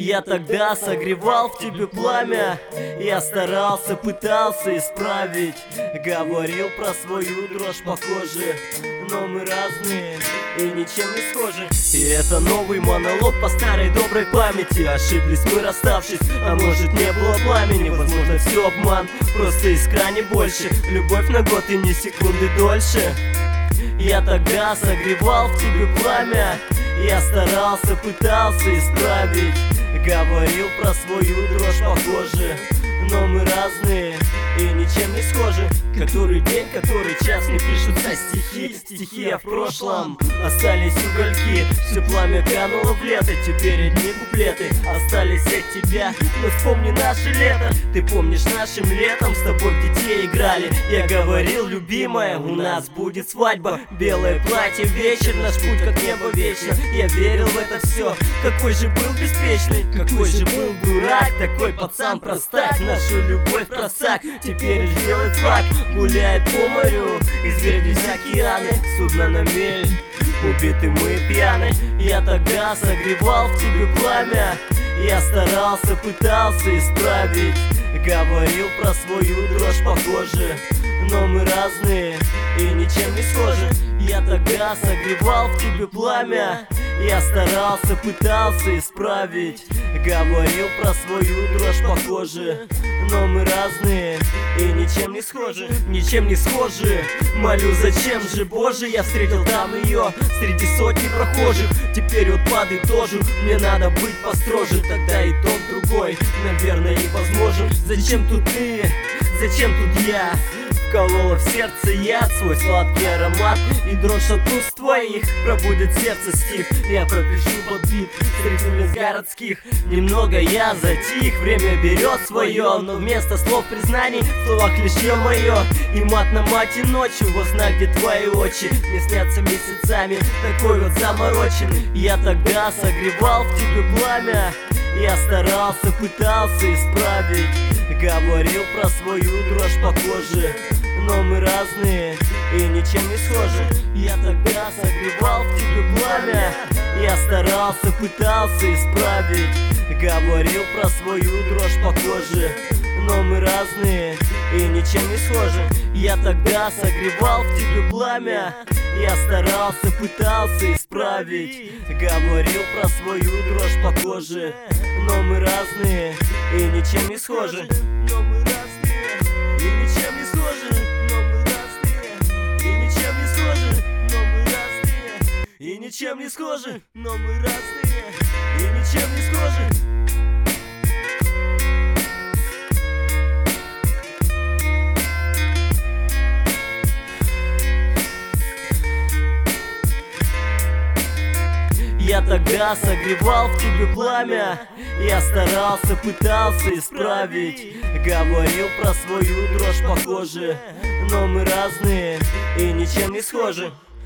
Я тогда согревал в тебе пламя. Я старался, пытался исправить. Говорил про свою дрожь, похоже, но мы разные и ничем не схожи. И это новый монолог по старой доброй памяти. Ошиблись мы, расставшись, а может не было пламени. Возможно все обман, просто искра не больше. Любовь на год и ни секунды дольше. Я тогда согревал в тебе пламя. Я старался, пытался исправить. Говорил про свою дрожь, похоже, но мы разные и ничем не схожи. Который день, который час не пишутся стихи. Стихи в прошлом, остались угольки. Все пламя кануло в лето, теперь одни куплеты остались от тебя. Но вспомни наше лето. Ты помнишь, нашим летом с тобой в детей играли. Я говорил, любимая, у нас будет свадьба. Белое платье, вечер, наш путь как небо вечно. Я верил в это все. Какой же был беспечный, какой же был дурак. Такой пацан простак, нашу любовь просак. Теперь сделай флаг, гуляет по морю, изверглись океаны, судно на мель, убиты мы пьяны. Я тогда согревал в тебе пламя. Я старался, пытался исправить. Говорил про свою дрожь, похоже, но мы разные и ничем не схожи. Я тогда согревал в тебе пламя. Я старался, пытался исправить. Говорил про свою дрожь, похоже, но мы разные и ничем не схожи. Ничем не схожи. Молю, зачем же, Боже, я встретил там ее среди сотни прохожих. Теперь вот подытожу, мне надо быть построже. Тогда итог другой, наверное, невозможен. Зачем тут ты, зачем тут я? Вколола в сердце яд, свой сладкий аромат. И дрожь от уст твоих пробудет сердце стих. Я пропишу под бит среди улиц городских. Немного я затих, время берет свое. Но вместо слов признаний в словах лишь ё-моё. И мат на мате ночью, во снах, где твои очи мне снятся месяцами, такой вот замороченный. Я тогда согревал в тебе пламя. Я старался, пытался исправить. Говорил про свою дрожь, похоже, но мы разные и ничем не схожи. Я тогда согревал в тебе пламя. Я старался, пытался исправить. Говорил про свою дрожь, похоже, но мы разные и ничем не схожи. Я тогда согревал в тебе пламя. Я старался, пытался исправить. Говорил про свою дрожь, похоже, но мы разные и ничем не схожи. Но мы разные и ничем не схожи. Но мы разные и ничем не схожи. Но мы разные и ничем не схожи. Но мы разные и ничем не схожи. Я тогда согревал в тебе пламя. Я старался, пытался исправить. Говорил про свою дрожь, похоже, но мы разные и ничем не схожи.